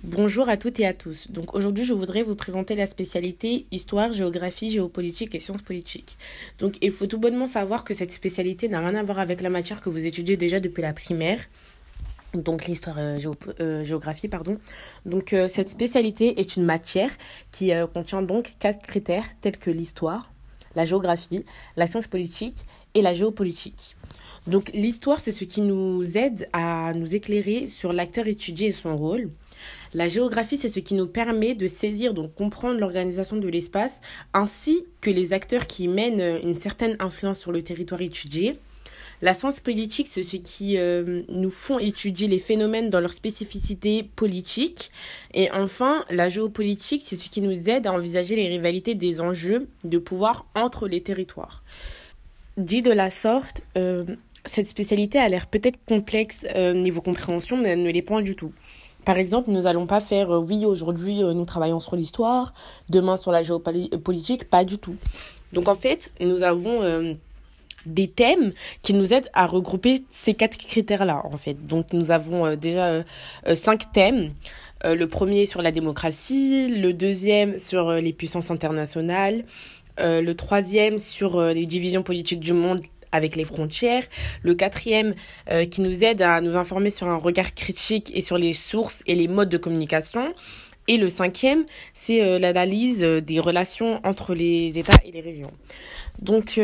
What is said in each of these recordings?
Bonjour à toutes et à tous. Donc aujourd'hui, je voudrais vous présenter la spécialité histoire, géographie, géopolitique et sciences politiques. Donc il faut tout bonnement savoir que cette spécialité n'a rien à voir avec la matière que vous étudiez déjà depuis la primaire. Donc l'histoire géographie pardon. Donc cette spécialité est une matière qui contient donc 4 critères tels que l'histoire, la géographie, la science politique et la géopolitique. Donc l'histoire, c'est ce qui nous aide à nous éclairer sur l'acteur étudié et son rôle. La géographie, c'est ce qui nous permet de saisir, donc comprendre l'organisation de l'espace, ainsi que les acteurs qui mènent une certaine influence sur le territoire étudié. La science politique, c'est ce qui nous font étudier les phénomènes dans leur spécificité politique. Et enfin, la géopolitique, c'est ce qui nous aide à envisager les rivalités des enjeux de pouvoir entre les territoires. Dit de la sorte, cette spécialité a l'air peut-être complexe niveau compréhension, mais elle ne l'est pas du tout. Par exemple, nous n'allons pas faire oui, aujourd'hui nous travaillons sur l'histoire, demain sur la géopolitique, pas du tout. Donc en fait, nous avons des thèmes qui nous aident à regrouper ces 4 critères-là en fait. Donc nous avons déjà 5 thèmes. Le premier sur la démocratie, le deuxième sur les puissances internationales, le troisième sur les divisions politiques du monde avec les frontières, le quatrième qui nous aide à nous informer sur un regard critique et sur les sources et les modes de communication, et le cinquième, c'est l'analyse des relations entre les États et les régions. Donc,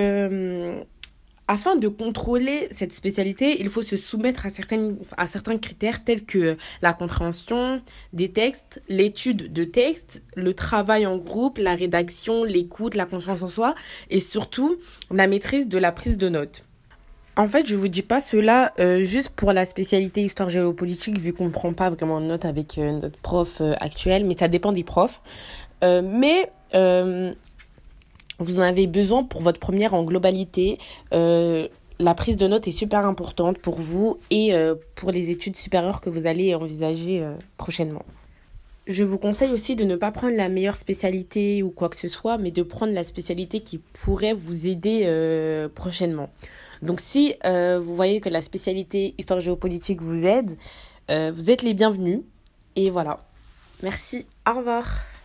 afin de contrôler cette spécialité, il faut se soumettre à certains critères tels que la compréhension des textes, l'étude de textes, le travail en groupe, la rédaction, l'écoute, la confiance en soi et surtout la maîtrise de la prise de notes. En fait, je vous dis pas cela juste pour la spécialité histoire géopolitique vu qu'on ne prend pas vraiment de notes avec notre prof actuel, mais ça dépend des profs. Mais vous en avez besoin pour votre première en globalité. La prise de notes est super importante pour vous et pour les études supérieures que vous allez envisager prochainement. Je vous conseille aussi de ne pas prendre la meilleure spécialité ou quoi que ce soit, mais de prendre la spécialité qui pourrait vous aider prochainement. Donc si vous voyez que la spécialité histoire géopolitique vous aide, vous êtes les bienvenus. Et voilà. Merci. Au revoir.